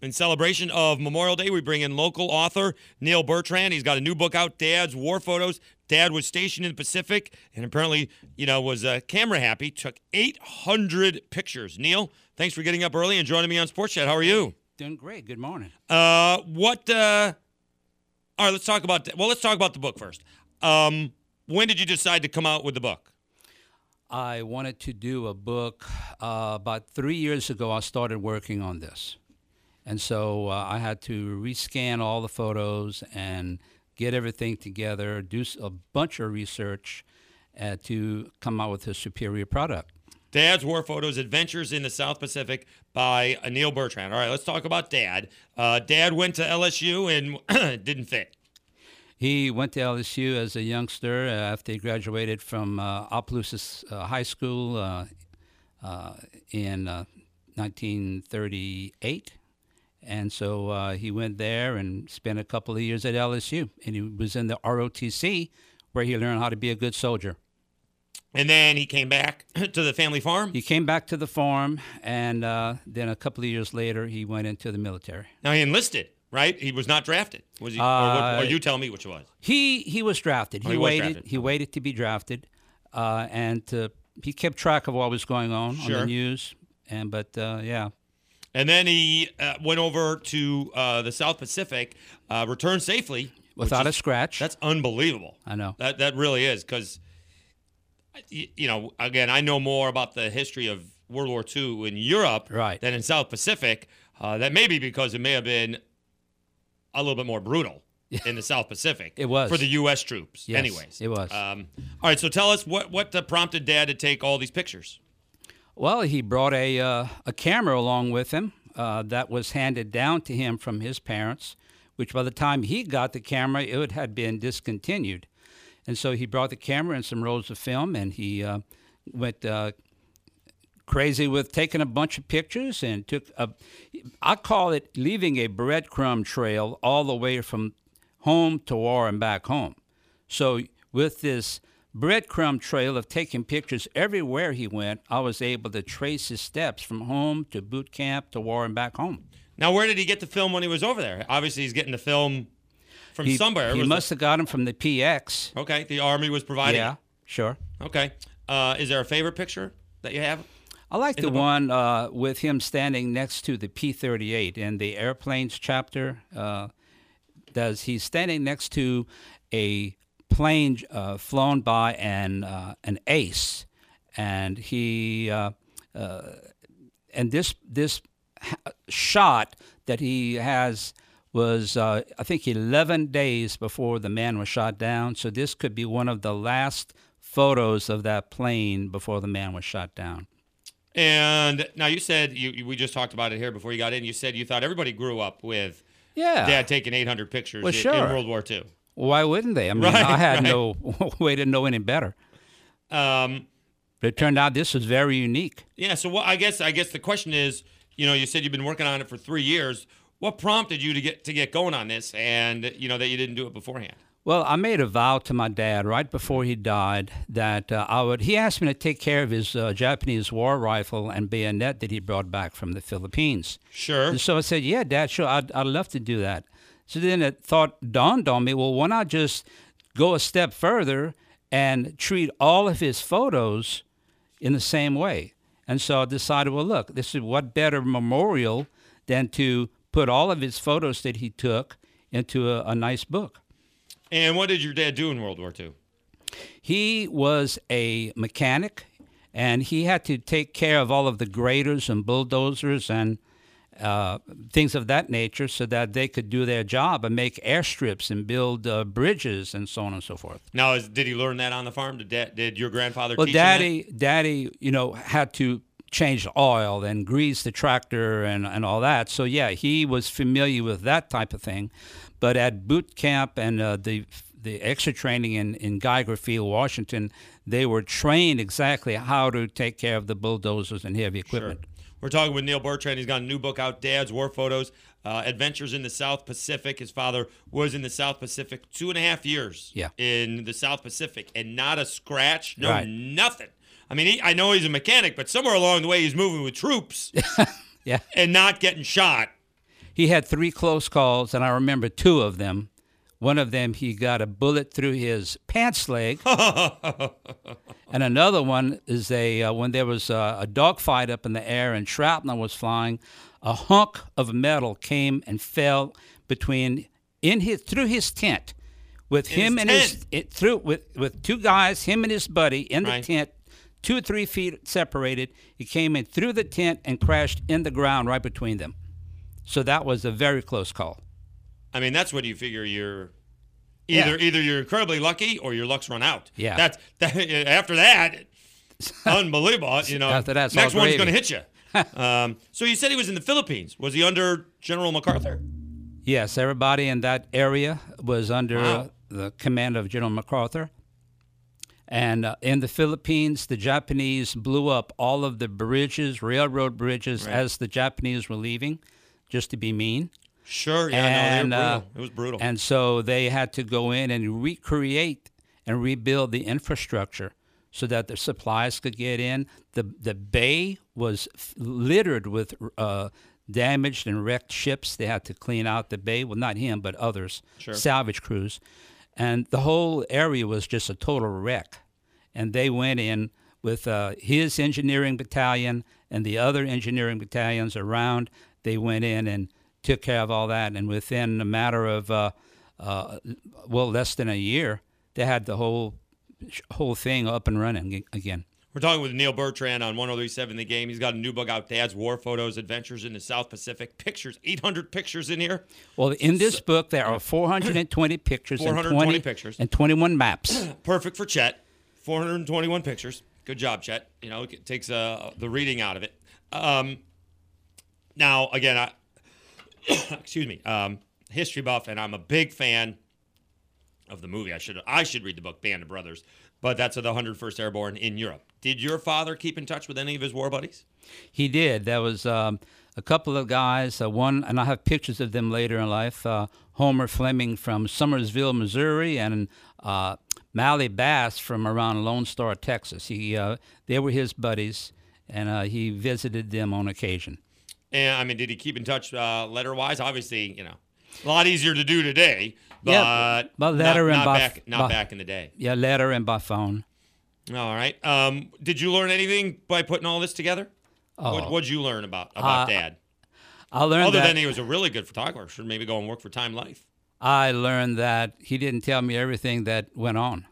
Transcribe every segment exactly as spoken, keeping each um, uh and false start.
In celebration of Memorial Day, we bring in local author Neil Bertrand. He's got a new book out, Dad's War Photos. Dad was stationed in the Pacific and apparently, you know, was uh, camera happy. Took eight hundred pictures. Neil, thanks for getting up early and joining me on Sports Chat. How are you? Doing great. Good morning. Uh, what? Uh, all right, let's talk about. Well, let's talk about the book first. Um, when did you decide to come out with the book? I wanted to do a book uh, about three years ago. I started working on this. And so uh, I had to rescan all the photos and get everything together, do a bunch of research uh, to come out with a superior product. Dad's War Photos, Adventures in the South Pacific by Neil Bertrand. All right, let's talk about Dad. Uh, Dad went to L S U and didn't fit. He went to L S U as a youngster uh, after he graduated from uh, Opelousas uh, High School uh, uh, in uh, nineteen thirty-eight. And so uh, he went there and spent a couple of years at L S U. And he was in the R O T C, where he learned how to be a good soldier. And then he came back to the family farm? He came back to the farm, and uh, then a couple of years later, he went into the military. Now, he enlisted, right? He was not drafted. Was he? Uh, or, what, or you tell me which was. He he was drafted. Oh, he, he was waited. drafted. He waited to be drafted, uh, and to, he kept track of what was going on Sure. on the news. And but uh, yeah. And then he uh, went over to uh, the South Pacific, uh, returned safely. Without is, a scratch. That's unbelievable. I know. That that really is, because, you know, again, I know more about the history of World War Two in Europe Right. than in South Pacific. Uh, that may be because it may have been a little bit more brutal in the South Pacific. It was. For the U S troops, Yes, anyways. it was. Um, all right, so tell us what, what uh, prompted Dad to take all these pictures? Well, he brought a uh, a camera along with him uh, that was handed down to him from his parents, which by the time he got the camera, it had been discontinued. And so he brought the camera and some rolls of film, and he uh, went uh, crazy with taking a bunch of pictures and took a, I call it leaving a breadcrumb trail all the way from home to war and back home. So with this breadcrumb trail of taking pictures everywhere he went, I was able to trace his steps from home to boot camp to war and back home. Now, where did he get the film when he was over there? Obviously, he's getting the film from He, somewhere. he Was must have got him from the P X. the, okay, the Army was providing Yeah, sure. it. Okay. Uh, is there a favorite picture that you have? I like In the, the book? one uh, with him standing next to the P thirty-eight in the airplanes chapter. Uh, does he's standing next to a plane uh, flown by an uh, an ace, and he uh, uh, and this this shot that he has was uh, I think eleven days before the man was shot down. So this could be one of the last photos of that plane before the man was shot down. And now you said, you, you we just talked about it here before you got in, you said you thought everybody grew up with Yeah. Dad taking eight hundred pictures Well, in, sure. in World War Two. Why wouldn't they? I mean, Right, I had right. no way to know any better. Um, But it turned out this was very unique. yeah, so what, I guess I guess the question is, you know, you said you've been working on it for three years. What prompted you to get to get going on this, and you know that you didn't do it beforehand? Well, I made a vow to my dad right before he died that uh, I would. He asked me to take care of his uh, Japanese war rifle and bayonet that he brought back from the Philippines. Sure. And so I said, "Yeah, Dad, sure, I'd, I'd love to do that." So then a thought dawned on me. Well, why not just go a step further and treat all of his photos in the same way? And so I decided, well, look, this is what better memorial than to put all of his photos that he took into a, a nice book. And what did your dad do in World War Two? He was a mechanic, and he had to take care of all of the graders and bulldozers and uh, things of that nature so that they could do their job and make airstrips and build uh, bridges and so on and so forth. Now, is, did he learn that on the farm? Did dad, did your grandfather Well, teach him that? Daddy, Daddy, you know, had to change the oil and grease the tractor and, and all that. So, yeah, he was familiar with that type of thing. But at boot camp and uh, the the extra training in, in Geiger Field, Washington, they were trained exactly how to take care of the bulldozers and heavy equipment. Sure. We're talking with Neil Bertrand. He's got a new book out, Dad's War Photos, uh, Adventures in the South Pacific. His father was in the South Pacific two and a half years Yeah. in the South Pacific, and not a scratch, no Right. nothing. I mean, he, I know he's a mechanic, but somewhere along the way he's moving with troops Yeah. and not getting shot. he had three close calls, and I remember two of them. One of them, he got a bullet through his pants leg, and another one is a uh, when there was a, a dogfight up in the air and shrapnel was flying, a hunk of metal came and fell between in his through his tent, with In him his and tent? his it, through with with two guys, him and his buddy in the Right. tent, two or three feet separated. He came in through the tent and crashed in the ground right between them. So that was a very close call. I mean, that's when you figure you're either Yeah. either you're incredibly lucky or your luck's run out. Yeah. That's that, after that, unbelievable. You know, After that's next all one's gravy. going to hit you. um, so you said he was in the Philippines. Was he under General MacArthur? Yes, everybody in that area was under Wow. the command of General MacArthur. And uh, in the Philippines, the Japanese blew up all of the bridges, railroad bridges, Right. as the Japanese were leaving, just to be mean. Sure. Yeah. And, no, they were uh, brutal. It was brutal. And so they had to go in and recreate and rebuild the infrastructure so that the supplies could get in. The the bay was f- littered with uh, damaged and wrecked ships. They had to clean out the bay. Well, not him, but others, Sure. salvage crews. And the whole area was just a total wreck. And they went in with uh, his engineering battalion and the other engineering battalions around. They went in and took care of all that. And within a matter of, uh, uh, well, less than a year, they had the whole whole thing up and running ag- again. We're talking with Neil Bertrand on one oh three point seven The Game. He's got a new book out, Dad's War Photos, Adventures in the South Pacific. Pictures, eight hundred pictures in here. Well, in this book, there are four hundred twenty pictures, four hundred and twenty twenty pictures. and twenty-one maps. Perfect for Chet. four hundred twenty-one pictures. Good job, Chet. You know, it takes uh, the reading out of it. Um, now, again, I, excuse me, um, history buff, and I'm a big fan of the movie. I should I should read the book, Band of Brothers, but that's of the one hundred first Airborne in Europe. Did your father keep in touch with any of his war buddies? He did. There was um, a couple of guys, uh, one, and I have pictures of them later in life, uh, Homer Fleming from Summersville, Missouri, and uh, Mally Bass from around Lone Star, Texas. He, uh, they were his buddies, and uh, he visited them on occasion. And I mean, did he keep in touch uh, letter-wise? Obviously, you know, a lot easier to do today, but Yeah, by letter not, and not by- back, not by- back in the day. Yeah, letter and by phone. All right. Um, did you learn anything by putting all this together? What what'd you learn about about Uh, Dad? I learned Other that than he was a really good photographer, should maybe go and work for Time Life. I learned that he didn't tell me everything that went on.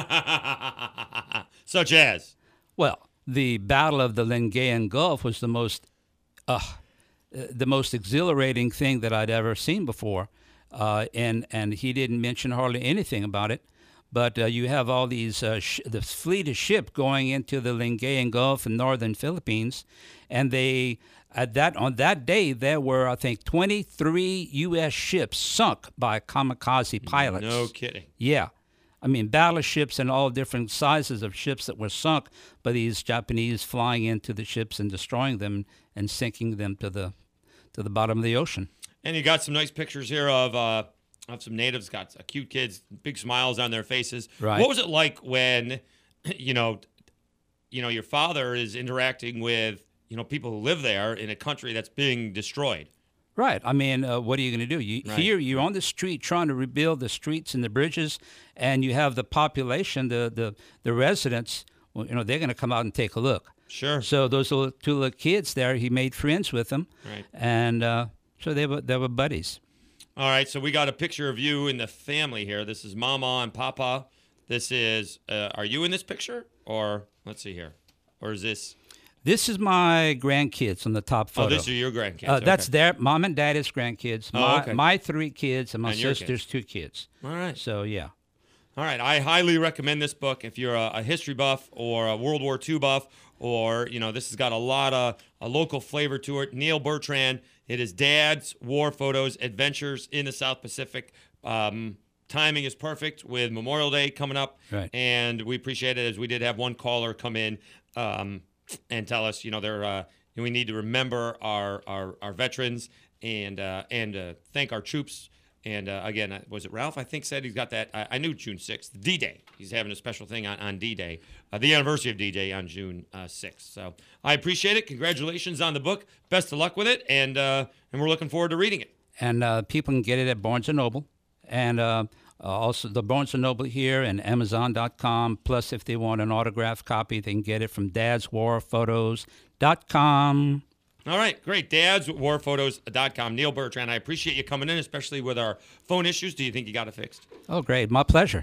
Such as? Well, the Battle of the Lingayen Gulf was the most, uh, uh, the most exhilarating thing that I'd ever seen before, uh, and and he didn't mention hardly anything about it. But uh, you have all these uh, sh- the fleet of ship going into the Lingayen Gulf in northern Philippines, and they at that on that day there were I think twenty-three U S ships sunk by kamikaze pilots. No kidding. Yeah. I mean, battleships and all different sizes of ships that were sunk by these Japanese flying into the ships and destroying them and sinking them to the to the bottom of the ocean. And you got some nice pictures here of uh, of some natives, got uh, cute kids, big smiles on their faces. Right. What was it like when, you know, you know, your father is interacting with, you know, people who live there in a country that's being destroyed? Right. I mean, uh, what are you going to do? You, Right. Here, you're on the street trying to rebuild the streets and the bridges, and you have the population, the the, the residents. Well, you know, they're going to come out and take a look. Sure. So those little, two little kids there, he made friends with them, Right. and uh, so they were they were buddies. All right, so we got a picture of you in the family here. This is Mama and Papa. This is, uh, are you in this picture? Or, let's see here. Or is this, This is my grandkids on the top oh, photo. these are your grandkids. Uh, That's okay. their mom and daddy's grandkids. Oh, My, okay. my three kids and my And your sister's two kids. All right. So yeah, All right, I highly recommend this book if you're a, a history buff or a World War Two buff, or, you know, this has got a lot of a local flavor to it. Neil Bertrand, it is Dad's War Photos, Adventures in the South Pacific. Um, timing is perfect with Memorial Day coming up, Right. and we appreciate it as we did have one caller come in um, and tell us, you know, they're, uh, we need to remember our our, our veterans and uh, and uh, thank our troops And uh, again, uh, was it Ralph? I think said he's got that. I, I knew June sixth, D-Day. He's having a special thing on, on D-Day, uh, the anniversary of D-Day on June uh, sixth. So I appreciate it. Congratulations on the book. Best of luck with it, and uh, and we're looking forward to reading it. And uh, people can get it at Barnes and Noble, and uh, also the Barnes and Noble here and Amazon dot com. Plus, if they want an autographed copy, they can get it from dads war photos dot com. All right, great. dads war photos dot com. Neil Bertrand, I appreciate you coming in, especially with our phone issues. Do you think you got it fixed? Oh, great. My pleasure.